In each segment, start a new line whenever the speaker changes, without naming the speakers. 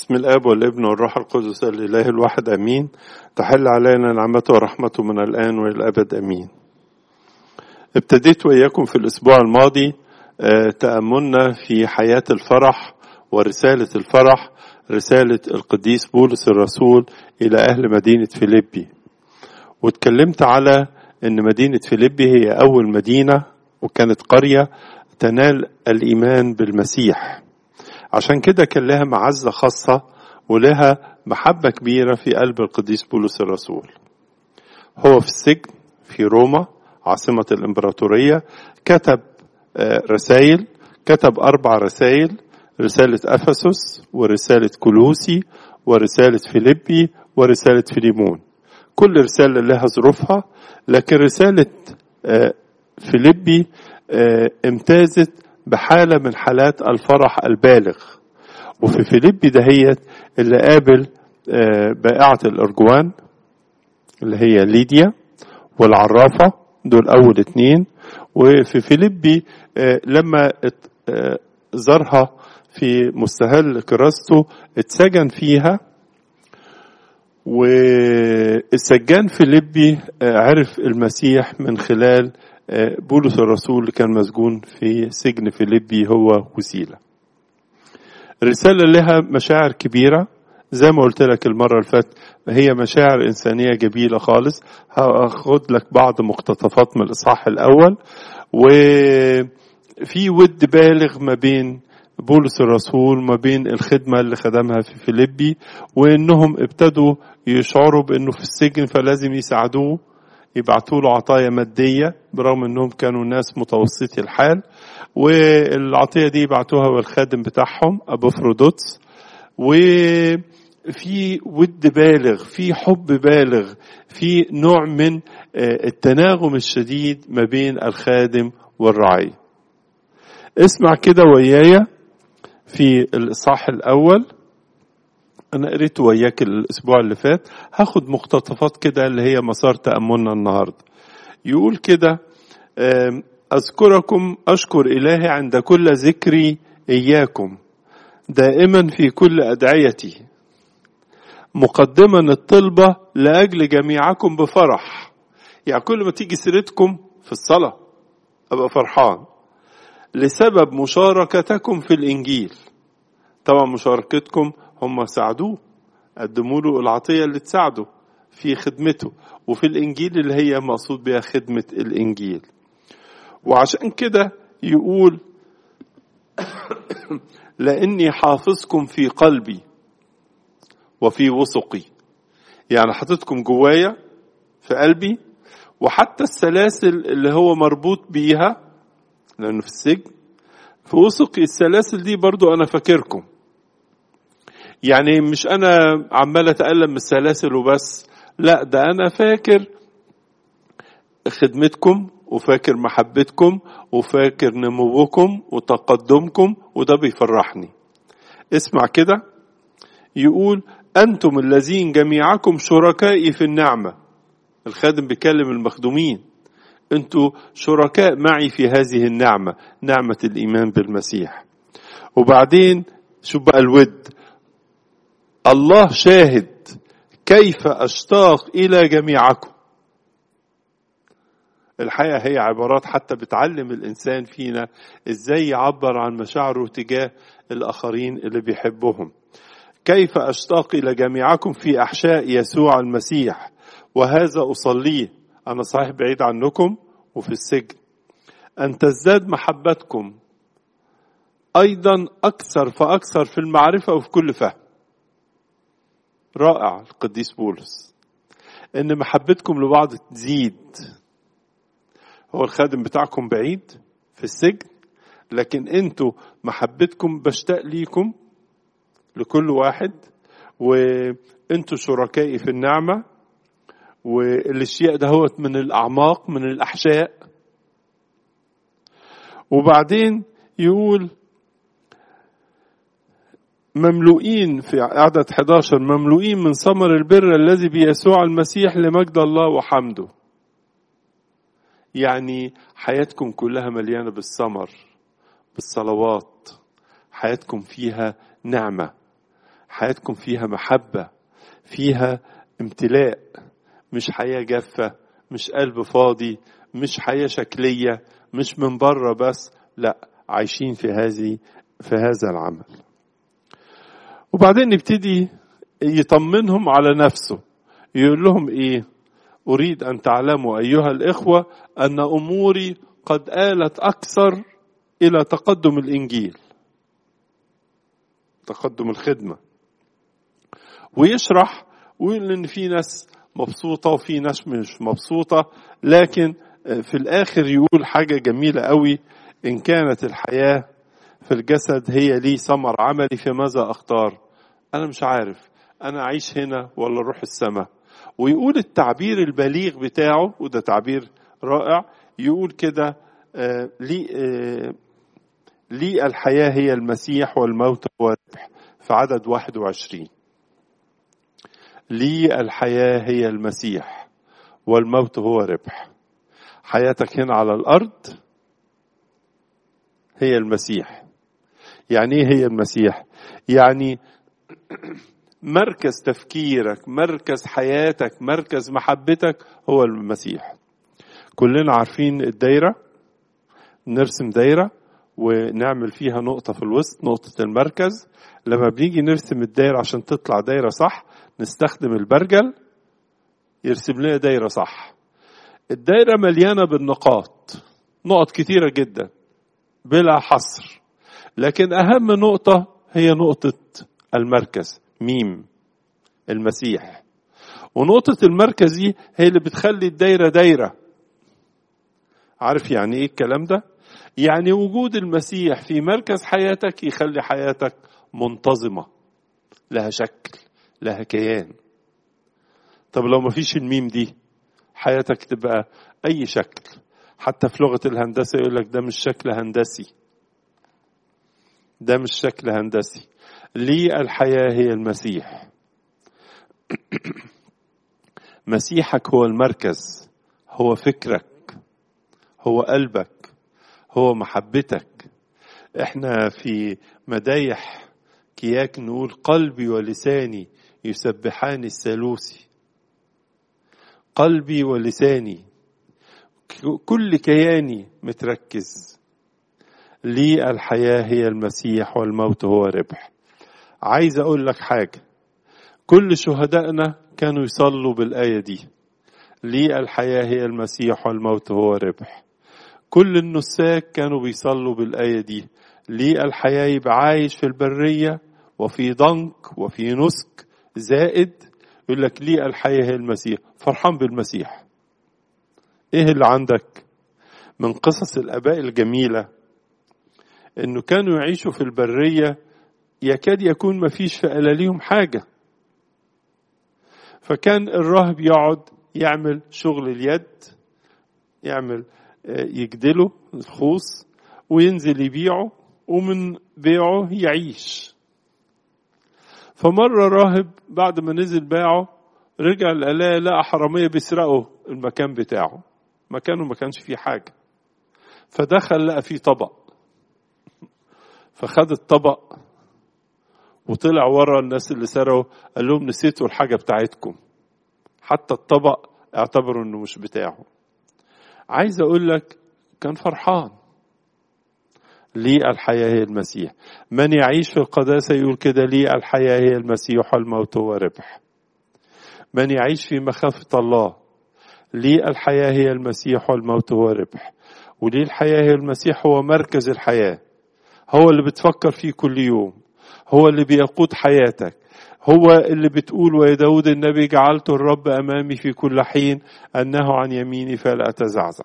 بسم الآب والابن والروح القدس الإله الواحد أمين. تحل علينا نعمته ورحمته من الآن وإلى الأبد أمين. ابتديت وإياكم في الأسبوع الماضي تأملنا في حياة الفرح ورسالة الفرح، رسالة القديس بولس الرسول إلى أهل مدينة فيليبي. واتكلمت على أن مدينة فيليبي هي أول مدينة وكانت قرية تنال الإيمان بالمسيح، عشان كده كان لها معزة خاصة ولها محبة كبيرة في قلب القديس بولس الرسول. هو في السجن في روما عاصمة الإمبراطورية كتب رسائل، كتب 4 رسائل: رسالة أفسس ورسالة كولوسي ورسالة فيليبي ورسالة فيليمون. كل رسالة لها ظروفها، لكن رسالة فيليبي امتازت بحالة من حالات الفرح البالغ. وفي فيليبي دهيت اللي قابل بائعة الأرجوان اللي هي ليديا والعرافة، دول أول 2. وفي فيليبي لما زارها في مستهل كراسته اتسجن فيها، والسجان فيليبي عرف المسيح من خلال بولس الرسول اللي كان مسجون في سجن فيليبي هو وسيلة. الرسالة لها مشاعر كبيرة زي ما قلت لك المرة اللي فاتت، هي مشاعر إنسانية جميلة خالص. هاخد لك بعض مقتطفات من الإصحاح الأول. وفي ود بالغ ما بين بولس الرسول ما بين الخدمة اللي خدمها في فيليبي، وإنهم ابتدوا يشعروا بأنه في السجن فلازم يساعدوه، يبعثوا له عطايا مادية برغم أنهم كانوا ناس متوسطي الحال، والعطية دي يبعثوها والخادم بتاعهم أبوفرودوتس. وفي ود بالغ، في حب بالغ، في نوع من التناغم الشديد ما بين الخادم والرعية. اسمع كده ويايا في الإصحاح الأول، أنا قريت وياك الأسبوع اللي فات، هاخد مقتطفات كده اللي هي مسار تأملنا النهاردة. يقول كده: أذكركم أشكر إلهي عند كل ذكري إياكم دائما في كل أدعيتي، مقدما الطلبة لأجل جميعكم بفرح. يعني كل ما تيجي سيرتكم في الصلاة أبقى فرحان لسبب مشاركتكم في الإنجيل. طبعا مشاركتكم هم ساعدوه، قدموا له العطية اللي تساعده في خدمته، وفي الإنجيل اللي هي مقصود بها خدمة الإنجيل. وعشان كده يقول: لأني حافظكم في قلبي وفي وثقي. يعني حطيتكم جوايا في قلبي، وحتى السلاسل اللي هو مربوط بيها لأنه في السجن في وثقي. السلاسل دي برضو أنا فاكركم، يعني مش أنا عمال أتألم من السلاسل وبس، لا، ده أنا فاكر خدمتكم وفاكر محبتكم وفاكر نموكم وتقدمكم، وده بيفرحني. اسمع كده، يقول: أنتم الذين جميعكم شركائي في النعمة. الخادم بيكلم المخدومين، أنتوا شركاء معي في هذه النعمة، نعمة الإيمان بالمسيح. وبعدين شو بقى الود: الله شاهد كيف أشتاق إلى جميعكم. الحقيقة هي عبارات حتى بتعلم الإنسان فينا إزاي يعبر عن مشاعره تجاه الآخرين اللي بيحبهم. كيف أشتاق إلى جميعكم في أحشاء يسوع المسيح، وهذا أصليه، أنا صحيح بعيد عنكم وفي السجن، أن تزداد محبتكم أيضا أكثر فأكثر في المعرفة وفي كل فهم. رائع القديس بولس إن محبتكم لبعض تزيد. هو الخادم بتاعكم بعيد في السجن، لكن انتوا محبتكم بشتاق ليكم لكل واحد، وانتوا شركائي في النعمة، والاشياء ده هو من الأعماق من الأحشاء. وبعدين يقول مملوئين في عدد 11: مملوئين من ثمر البر الذي بيسوع المسيح لمجد الله وحمده. يعني حياتكم كلها مليانة بالثمر، بالصلوات، حياتكم فيها نعمة، حياتكم فيها محبة، فيها امتلاء، مش حياة جافة، مش قلب فاضي، مش حياة شكلية، مش من بره بس، لا، عايشين في هذا العمل. وبعدين نبتدي يطمنهم على نفسه، يقول لهم ايه؟ أريد أن تعلموا أيها الإخوة أن أموري قد آلت أكثر إلى تقدم الإنجيل، تقدم الخدمة. ويشرح ويقول إن في ناس مبسوطة وفي ناس مش مبسوطة، لكن في الآخر يقول حاجة جميلة قوي: إن كانت الحياة في الجسد هي لي ثمر عملي فماذا أختار؟ أنا مش عارف، أنا أعيش هنا ولا أروح السماء. ويقول التعبير البليغ بتاعه، وده تعبير رائع، يقول كده: لي الحياة هي المسيح والموت هو ربح، في عدد 21. لي الحياة هي المسيح والموت هو ربح. حياتك هنا على الأرض هي المسيح. يعني ايه هي المسيح؟ يعني مركز تفكيرك، مركز حياتك، مركز محبتك هو المسيح. كلنا عارفين الدايرة، نرسم دايرة ونعمل فيها نقطة في الوسط، نقطة المركز. لما بنيجي نرسم الدايرة عشان تطلع دايرة صح، نستخدم البرجل يرسم لنا دايرة صح. الدايرة مليانة بالنقاط، نقط كتيرة جدا بلا حصر، لكن أهم نقطة هي نقطة المركز، ميم، المسيح. ونقطة المركز دي هي اللي بتخلي الدايرة دايرة. عارف يعني ايه الكلام ده؟ يعني وجود المسيح في مركز حياتك يخلي حياتك منتظمة، لها شكل، لها كيان. طب لو ما فيش الميم دي، حياتك تبقى أي شكل. حتى في لغة الهندسة يقول لك ده مش شكل هندسي، ده مش شكل هندسي. لي الحياة هي المسيح. مسيحك هو المركز، هو فكرك، هو قلبك، هو محبتك. احنا في مدايح كياك نقول: قلبي ولساني يسبحان الثالوثي. قلبي ولساني، كل كياني متركز. لي الحياة هي المسيح والموت هو ربح. عايز أقول لك حاجة: كل شهدائنا كانوا يصلوا بالآية دي: لي الحياة هي المسيح والموت هو ربح. كل النساك كانوا بيصلوا بالآية دي: لي الحياة، يبقى عايش في البرية وفي ضنك وفي نسك زائد، يقول لك لي الحياة هي المسيح، فرحان بالمسيح. ايه اللي عندك من قصص الآباء الجميلة؟ انه كانوا يعيشوا في البرية يكاد يكون ما فيش في ألاليهم حاجة، فكان الراهب يقعد يعمل شغل اليد، يعمل يجدله الخوص وينزل يبيعه، ومن بيعه يعيش. فمرة راهب بعد ما نزل باعه رجع لقى حرامية بيسرقوا المكان بتاعه، مكانه ما كانش فيه حاجة. فدخل لقى فيه طبق، فخد الطبق وطلع ورا الناس اللي سرقوا، قال لهم: نسيتوا الحاجة بتاعتكم. حتى الطبق اعتبروا انه مش بتاعه. عايز اقول لك كان فرحان. لي الحياة هي المسيح. من يعيش في القداسة يقول كده: لي الحياة هي المسيح والموت هو ربح. من يعيش في مخافة الله: لي الحياة هي المسيح والموت هو ربح. ولي الحياة هي المسيح هو مركز الحياة، هو اللي بتفكر فيه كل يوم، هو اللي بيقود حياتك، هو اللي بتقول: ويا داود النبي جعلت الرب أمامي في كل حين، أنه عن يميني فلا أتزعزع.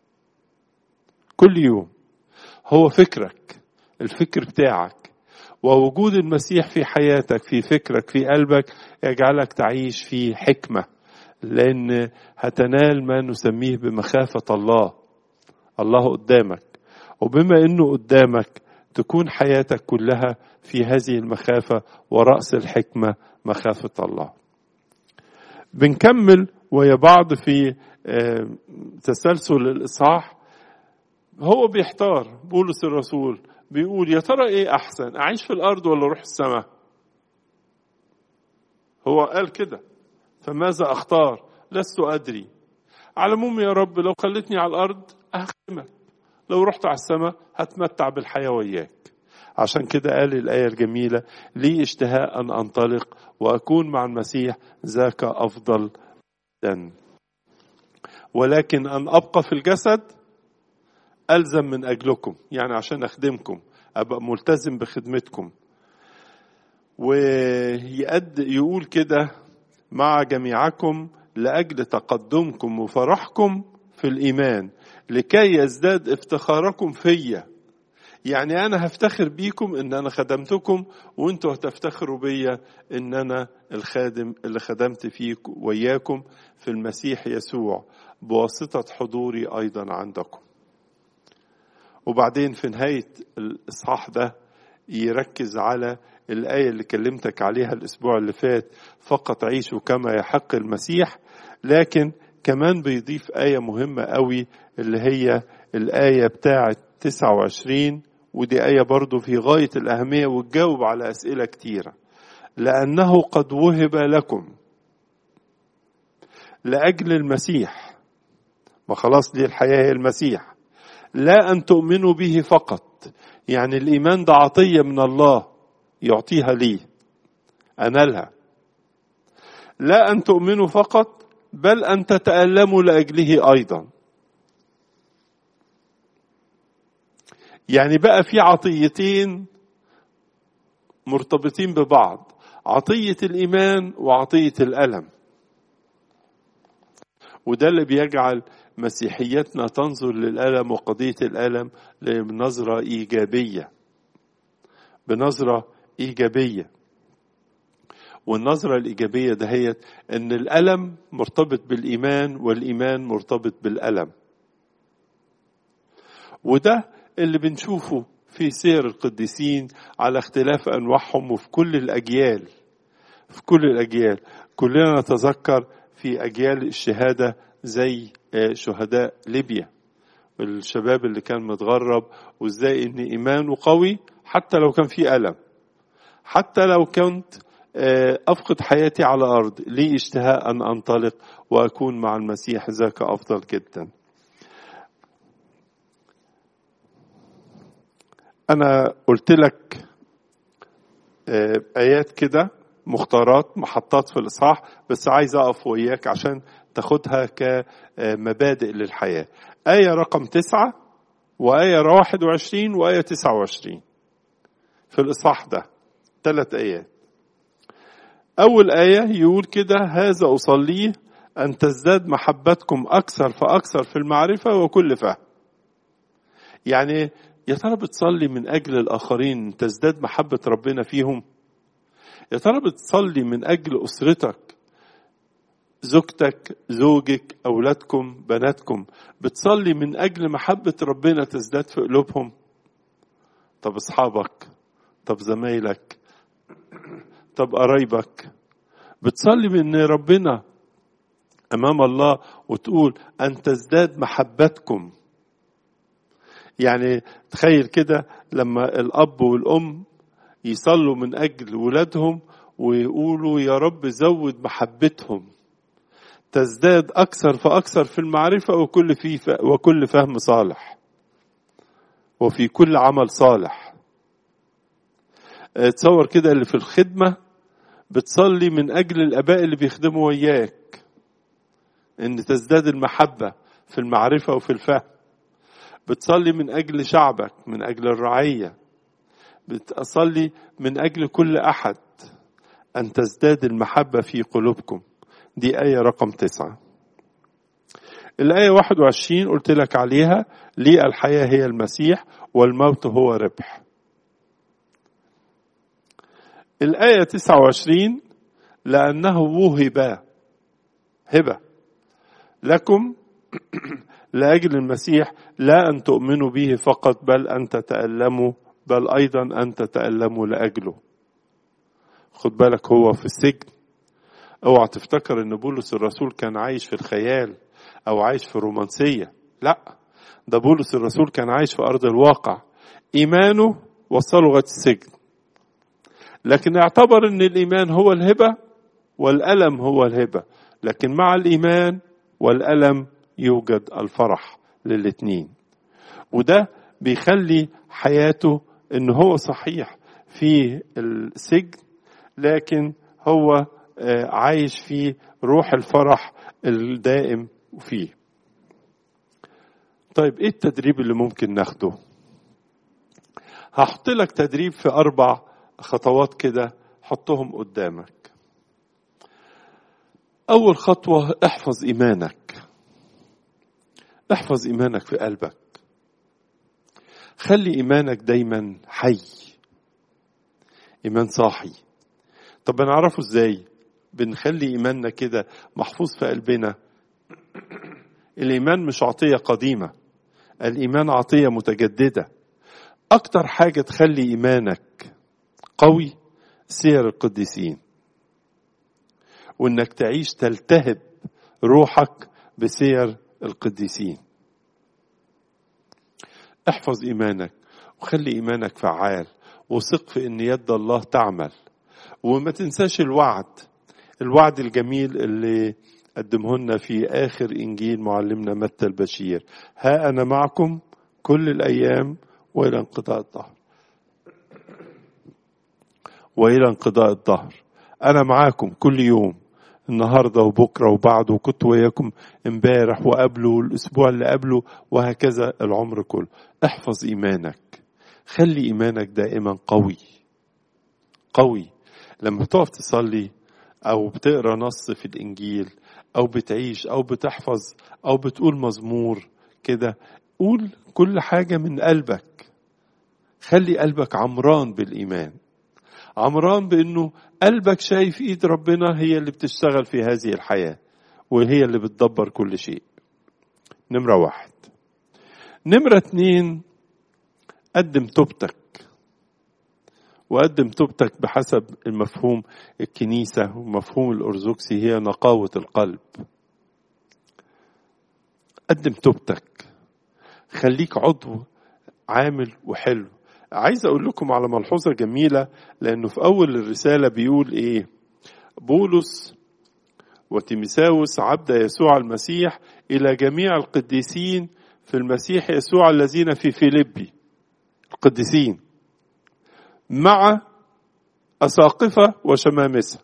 كل يوم هو فكرك، الفكر بتاعك. ووجود المسيح في حياتك، في فكرك، في قلبك، يجعلك تعيش في حكمة، لأن هتنال ما نسميه بمخافة الله. الله قدامك، وبما أنه قدامك تكون حياتك كلها في هذه المخافة، ورأس الحكمة مخافة الله. بنكمل ويا بعض في تسلسل الإصحاح. هو بيحتار، بولس الرسول بيقول: يا ترى ايه احسن، اعيش في الارض ولا اروح السماء؟ هو قال كده، فماذا أختار؟ لست أدري. على العموم يا رب لو خلتني على الأرض أخدمك، لو رحت على السماء هتمتع بالحياة وياك. عشان كده قال الآية الجميلة: لي اشتهاء أن أنطلق وأكون مع المسيح، ذاك أفضل جدا. ولكن أن أبقى في الجسد ألزم من أجلكم، يعني عشان أخدمكم، أبقى ملتزم بخدمتكم. ويقول كده: مع جميعكم لأجل تقدمكم وفرحكم في الإيمان، لكي يزداد افتخاركم فيا. يعني أنا هفتخر بيكم إن أنا خدمتكم، وإنتوا هتفتخروا بيا إن أنا الخادم اللي خدمت فيك وياكم في المسيح يسوع بواسطة حضوري أيضا عندكم. وبعدين في نهاية الإصحاح ده يركز على الآية اللي كلمتك عليها الأسبوع اللي فات: فقط عيشوا كما يحق المسيح. لكن كمان بيضيف آية مهمة قوي اللي هي الآية بتاعة 29، ودي آية برضو في غاية الأهمية وتجاوب على أسئلة كتيرة: لأنه قد وهب لكم لأجل المسيح، ما خلاص دي الحياة هي المسيح، لا أن تؤمنوا به فقط، يعني الإيمان ده عطية من الله يعطيها لي أنالها، لا أن تؤمنوا فقط بل أن تتألموا لأجله أيضا. يعني بقى في عطيتين مرتبطين ببعض: عطية الإيمان وعطية الألم. وده اللي بيجعل مسيحيتنا تنظر للألم وقضية الألم بنظرة إيجابية، بنظرة إيجابية. والنظرة الإيجابية دهيت أن الألم مرتبط بالإيمان والإيمان مرتبط بالألم. وده اللي بنشوفه في سير القديسين على اختلاف أنواعهم وفي كل الأجيال، في كل الأجيال. كلنا نتذكر في أجيال الشهادة زي شهداء ليبيا، الشباب اللي كان متغرب، وازاي ان ايمانه قوي حتى لو كان في ألم، حتى لو كنت أفقد حياتي على الأرض، لي اشتهاء أن أنطلق وأكون مع المسيح، ذاك أفضل جدا. أنا قلت لك آيات كده مختارات محطات في الإصحاح، بس عايز أقف وياك عشان تاخدها كمبادئ للحياة. آية رقم 9 وآية 21 وآية 29 في الإصحاح ده، 3 آيات. أول آية يقول كده: هذا أصليه أن تزداد محبتكم أكثر فأكثر في المعرفة وكل فهم. يعني يا ترى بتصلي من أجل الآخرين تزداد محبة ربنا فيهم؟ يا ترى بتصلي من أجل أسرتك، زوجتك، زوجك، أولادكم، بناتكم، بتصلي من أجل محبة ربنا تزداد في قلوبهم؟ طب أصحابك، طب زمايلك، طب قرايبك، بتصلي من ربنا أمام الله وتقول أن تزداد محبتكم؟ يعني تخيل كده لما الأب والأم يصلوا من أجل ولادهم ويقولوا: يا رب زود محبتهم تزداد أكثر فأكثر في المعرفة وكل فهم صالح وفي كل عمل صالح. تصور كده اللي في الخدمة بتصلي من أجل الآباء اللي بيخدموا وياك إن تزداد المحبة في المعرفة وفي الفهم. بتصلي من أجل شعبك، من أجل الرعية، بتصلي من أجل كل أحد أن تزداد المحبة في قلوبكم. دي آية رقم 9. الآية 21 قلت لك عليها: لي الحياة هي المسيح والموت هو ربح. الآية 29: لأنه وهب هبة لكم لأجل المسيح، لا أن تؤمنوا به فقط بل أن تتألموا، بل أيضا أن تتألموا لأجله. خد بالك هو في السجن، اوعى تفتكر ان بولس الرسول كان عايش في الخيال او عايش في رومانسية، لا، ده بولس الرسول كان عايش في أرض الواقع. إيمانه وصله لغاية السجن، لكن اعتبر ان الإيمان هو الهبة والألم هو الهبة، لكن مع الإيمان والألم يوجد الفرح للاتنين. وده بيخلي حياته إن هو صحيح في السجن، لكن هو عايش في روح الفرح الدائم فيه. طيب ايه التدريب اللي ممكن ناخده؟ هحط لك تدريب في 4 خطوات كده، حطهم قدامك. أول خطوة، احفظ إيمانك. احفظ إيمانك في قلبك، خلي إيمانك دايما حي، إيمان صاحي. طب بنعرفه إزاي؟ بنخلي إيماننا كده محفوظ في قلبنا. الإيمان مش عطية قديمة، الإيمان عطية متجددة. أكتر حاجة تخلي إيمانك قوي سير القديسين، وإنك تعيش تلتهب روحك بسير القديسين. احفظ إيمانك وخلي إيمانك فعال، وثق في إن يد الله تعمل. وما تنساش الوعد الجميل اللي قدمه لنا في آخر إنجيل معلمنا متى البشير: ها أنا معكم كل الأيام وإلى انقضاء الدهر. وإلى انقضاء الدهر، أنا معاكم كل يوم، النهاردة وبكرة وبعده، وكنت وياكم امبارح وقبله والأسبوع اللي قبله، وهكذا العمر كله. احفظ إيمانك، خلي إيمانك دائما قوي قوي. لما بتقف تصلي أو بتقرأ نص في الإنجيل أو بتعيش أو بتحفظ أو بتقول مزمور كده، قول كل حاجة من قلبك. خلي قلبك عمران بالإيمان، عمران بأنه قلبك شايف إيد ربنا هي اللي بتشتغل في هذه الحياة، وهي اللي بتدبر كل شيء. نمرة 1. نمرة 2، قدم توبتك. وقدم توبتك بحسب المفهوم الكنيسة ومفهوم الأرثوذكسي، هي نقاوة القلب. قدم توبتك، خليك عضو عامل وحلو. عايز أقول لكم على ملحوظة جميلة، لأنه في أول الرسالة بيقول إيه؟ بولس وتيموثاوس عبد يسوع المسيح إلى جميع القديسين في المسيح يسوع الذين في فيليبي. القديسين مع أساقفة وشمامسة.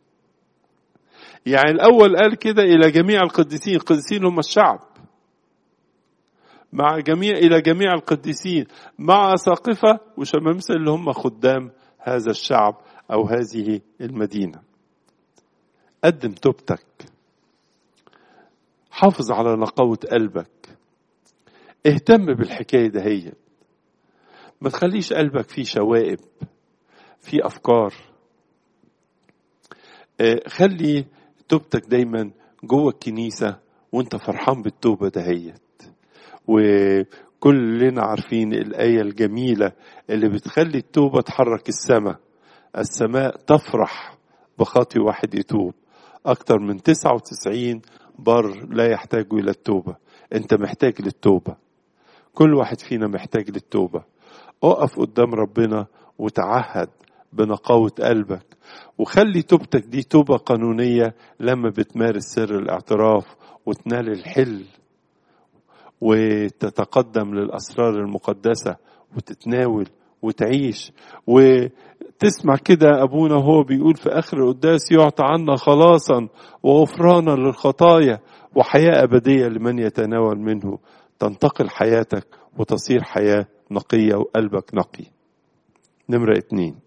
يعني الأول قال كده إلى جميع القديسين، القديسين هم الشعب، إلى جميع القديسين مع أساقفة وشمامسة اللي هم خدام هذا الشعب أو هذه المدينة. قدم توبتك، حافظ على نقاوة قلبك، اهتم بالحكاية دهية. ما تخليش قلبك فيه شوائب، فيه أفكار. خلي توبتك دايما جوه الكنيسة وانت فرحان بالتوبة دهيت. وكلنا عارفين الآية الجميلة اللي بتخلي التوبة تحرك السماء تفرح بخاطي واحد يتوب. أكتر من 99 بر لا يحتاج إلى التوبة. أنت محتاج للتوبة، كل واحد فينا محتاج للتوبة. اقف قدام ربنا وتعهد بنقاوة قلبك، وخلي توبتك دي توبة قانونية. لما بتمارس سر الاعتراف وتنال الحل وتتقدم للأسرار المقدسة وتتناول وتعيش وتسمع كده أبونا هو بيقول في آخر القداس: يعطى عنا خلاصا وغفرانا للخطايا وحياة أبدية لمن يتناول منه. تنتقل حياتك وتصير حياة نقية وقلبك نقي. نمرة 2.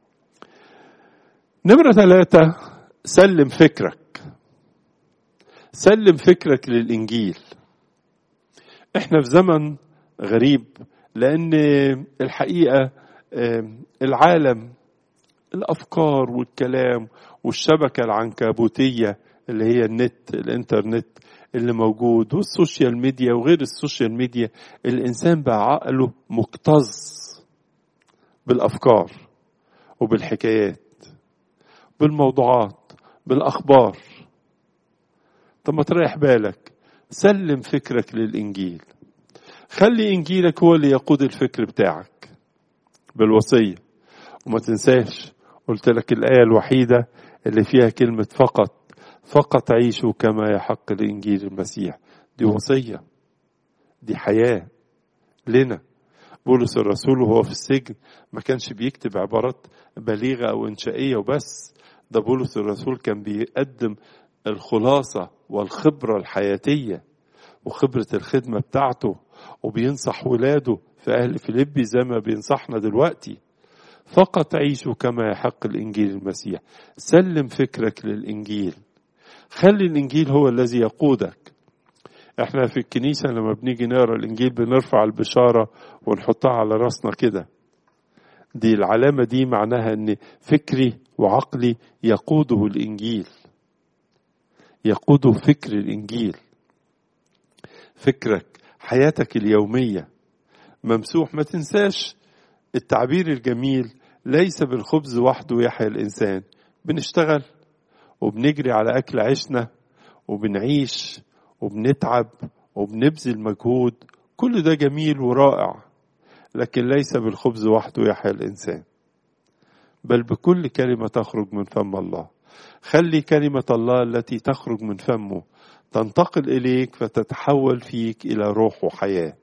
نمرة 3، سلم فكرك. سلم فكرك للإنجيل. احنا في زمن غريب، لأن الحقيقة العالم، الأفكار والكلام والشبكة العنكبوتية اللي هي الإنترنت اللي موجود، والسوشيال ميديا وغير السوشيال ميديا، الإنسان بقى عقله مكتظ بالأفكار وبالحكايات، بالموضوعات، بالأخبار. طب ما تريح بالك، سلم فكرك للإنجيل. خلي إنجيلك هو اللي يقود الفكر بتاعك بالوصية. وما تنساش، قلت لك الآية الوحيدة اللي فيها كلمة فقط عيشوا كما يحق لإنجيل المسيح. دي وصية، دي حياة لنا. بولس الرسول وهو في السجن ما كانش بيكتب عبارات بليغة أو إنشائية وبس، ده بولس الرسول كان بيقدم الخلاصة والخبرة الحياتية وخبرة الخدمة بتاعته، وبينصح ولاده في أهل فيليبي زي ما بينصحنا دلوقتي. فقط عيشوا كما يحق الإنجيل المسيح. سلم فكرك للإنجيل، خلي الإنجيل هو الذي يقودك. احنا في الكنيسة لما بنيجي نقرأ الإنجيل بنرفع البشارة ونحطها على راسنا كده. دي العلامة دي معناها ان فكري وعقلي يقوده الإنجيل، يقوده فكر الإنجيل. فكرك، حياتك اليومية ممسوح. ما تنساش التعبير الجميل: ليس بالخبز وحده يحيى الإنسان. بنشتغل وبنجري على أكل عيشنا وبنعيش وبنتعب وبنبذل مجهود، كل ده جميل ورائع، لكن ليس بالخبز وحده يحيى الإنسان، بل بكل كلمة تخرج من فم الله. خلي كلمة الله التي تخرج من فمه تنتقل إليك فتتحول فيك إلى روح وحياة.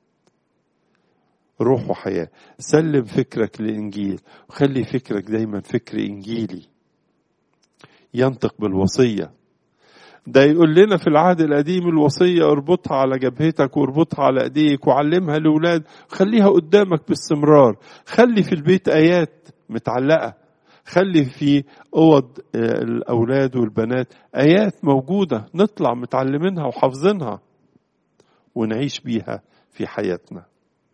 روح وحياة. سلم فكرك للإنجيل وخلي فكرك دايما فكر إنجيلي ينطق بالوصية. ده يقول لنا في العهد القديم الوصية اربطها على جبهتك واربطها على ايديك وعلمها لأولاد، خليها قدامك باستمرار. خلي في البيت آيات متعلقة، خلي في أوض الأولاد والبنات آيات موجودة نطلع متعلمينها وحافظينها ونعيش بيها في حياتنا.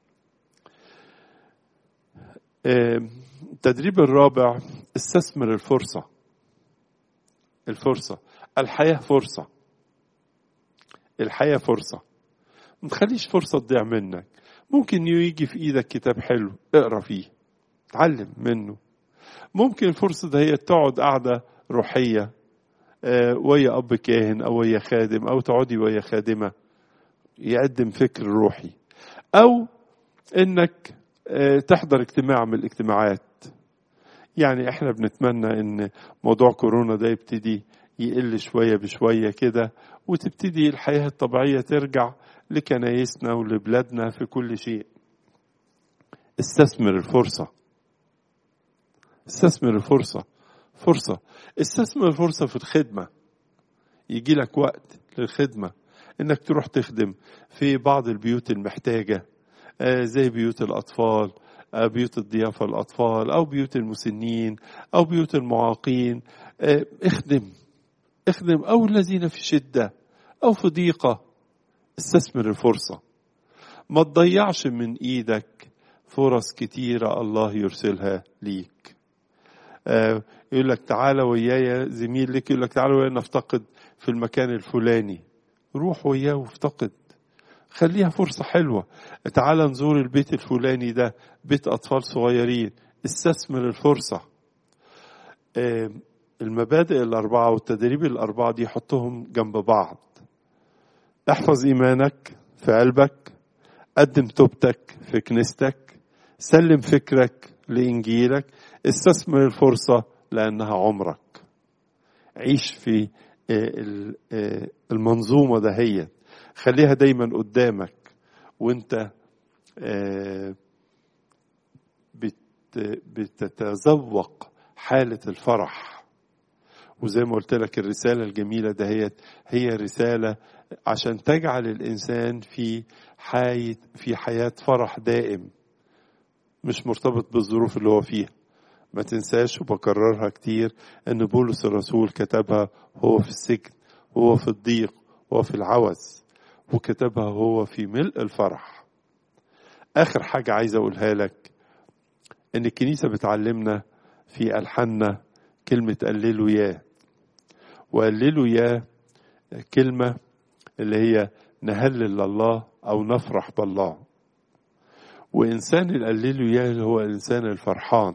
التدريب الرابع: استثمر الفرصة. الفرصة، الحياة فرصة، الحياة فرصة. ما تخليش فرصة تضيع منك. ممكن يجي في ايدك كتاب حلو اقرأ فيه تعلم منه. ممكن الفرصة ده هي تقعد قعدة روحية ويا أب كاهن أو ويا خادم، أو تقعدي ويا خادمة يقدم فكر روحي، أو إنك تحضر اجتماع من الاجتماعات. يعني احنا بنتمنى ان موضوع كورونا ده يبتدي يقل شوية بشوية كده، وتبتدي الحياة الطبيعية ترجع لكنايسنا ولبلادنا في كل شيء. استثمر الفرصة، استثمر الفرصة. فرصة، استثمر الفرصة في الخدمة. يجي لك وقت للخدمة، انك تروح تخدم في بعض البيوت المحتاجة زي بيوت الأطفال، بيوت الضيافة الأطفال، أو بيوت المسنين، أو بيوت المعاقين. اخدم أو الذين في شدة أو في ضيقة. استثمر الفرصة، ما تضيعش من إيدك فرص كتيرة الله يرسلها ليك. يقول لك تعالى ويايا، زميل لك يقول لك تعالى ويايا نفتقد في المكان الفلاني، روح وياه وافتقد. خليها فرصة حلوة. تعالى نزور البيت الفلاني ده، بيت أطفال صغيرين. استثمر الفرصة. المبادئ الأربعة والتدريب الأربعة دي حطهم جنب بعض. احفظ إيمانك في قلبك، قدم توبتك في كنيستك، سلم فكرك لإنجيلك، استثمر الفرصة لأنها عمرك. عيش في المنظومة دهيت، خليها دايما قدامك وانت بتتذوق حالة الفرح. وزي ما قلت لك الرسالة الجميلة دهيت هي رسالة عشان تجعل الإنسان في حياة فرح دائم، مش مرتبط بالظروف اللي هو فيها. ما تنساش وبكررها كتير ان بولس الرسول كتبها هو في السجن، هو في الضيق، هو في العوز، وكتبها هو في ملء الفرح. آخر حاجة عايز أقولها لك إن الكنيسة بتعلمنا في ألحاننا كلمة هللويا. وهللويا كلمة اللي هي نهلل الله أو نفرح بالله. وإنسان الهللويا هو الإنسان الفرحان،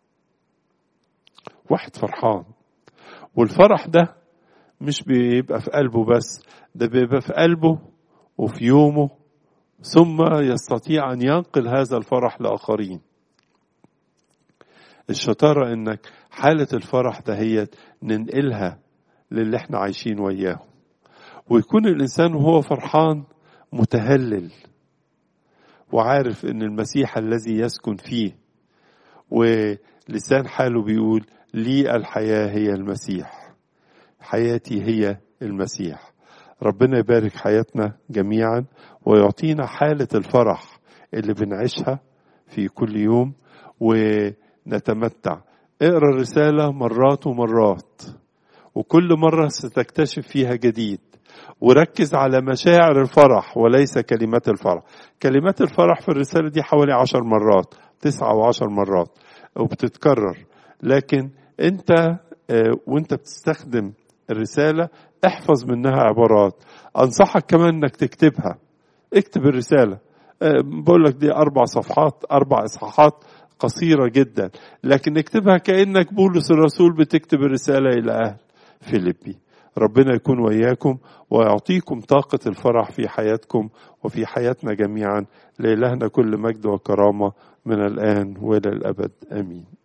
واحد فرحان. والفرح ده مش بيبقى في قلبه بس، ده بيبقى في قلبه وفي يومه، ثم يستطيع أن ينقل هذا الفرح لآخرين. الشطارة انك حالة الفرح دهيت ننقلها للي احنا عايشين وياه، ويكون الانسان وهو فرحان متهلل وعارف ان المسيح الذي يسكن فيه، ولسان حاله بيقول لي الحياة هي المسيح، حياتي هي المسيح. ربنا يبارك حياتنا جميعا ويعطينا حالة الفرح اللي بنعيشها في كل يوم ونتمتع. اقرأ الرسالة مرات ومرات، وكل مرة ستكتشف فيها جديد، وركز على مشاعر الفرح وليس كلمات الفرح. كلمات الفرح في الرسالة دي حوالي 10 مرات، 9 أو 10 مرات وبتتكرر، لكن انت وانت بتستخدم الرسالة احفظ منها عبارات. انصحك كمان انك تكتبها، اكتب الرسالة. بقول لك دي 4 صفحات 4 إصحاحات قصيرة جدا، لكن اكتبها كأنك بولس الرسول بتكتب الرسالة إلى أهل فيليبي. ربنا يكون وياكم ويعطيكم طاقة الفرح في حياتكم وفي حياتنا جميعا. لإلهنا كل مجد وكرامة من الآن وإلى الأبد آمين.